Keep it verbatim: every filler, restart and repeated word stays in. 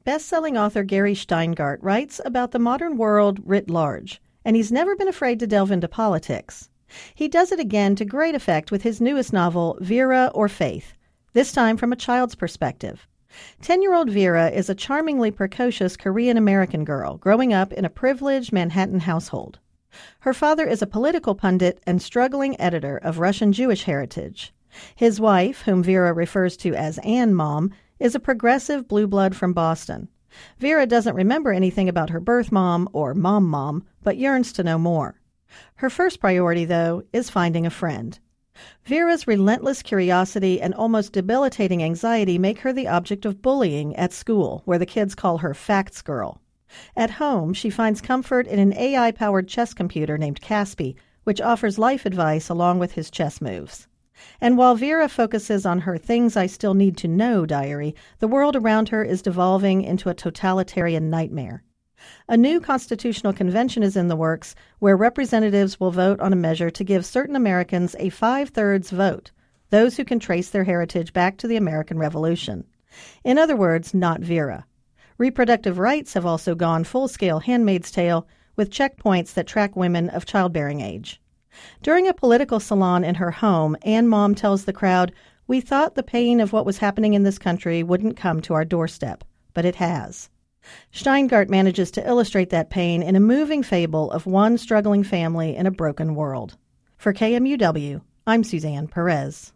Best-selling author Gary Shteyngart writes about the modern world writ large, and he's never been afraid to delve into politics. He does it again to great effect with his newest novel, Vera or Faith, this time from a child's perspective. Ten-year-old Vera is a charmingly precocious Korean-American girl growing up in a privileged Manhattan household. Her father is a political pundit and struggling editor of Russian Jewish heritage. His wife, whom Vera refers to as Ann Mom, is a progressive blue blood from Boston. Vera doesn't remember anything about her birth mom or mom mom, but yearns to know more. Her first priority, though, is finding a friend. Vera's relentless curiosity and almost debilitating anxiety make her the object of bullying at school, where the kids call her Facts Girl. At home, she finds comfort in an A I-powered chess computer named Caspi, which offers life advice along with his chess moves. And while Vera focuses on her Things I Still Need to Know diary, the world around her is devolving into a totalitarian nightmare. A new constitutional convention is in the works where representatives will vote on a measure to give certain Americans a five-thirds vote, those who can trace their heritage back to the American Revolution. In other words, not Vera. Reproductive rights have also gone full-scale Handmaid's Tale, with checkpoints that track women of childbearing age. During a political salon in her home, Ann Mom tells the crowd, "We thought the pain of what was happening in this country wouldn't come to our doorstep, but it has." Shteyngart manages to illustrate that pain in a moving fable of one struggling family in a broken world. For K M U W, I'm Suzanne Perez.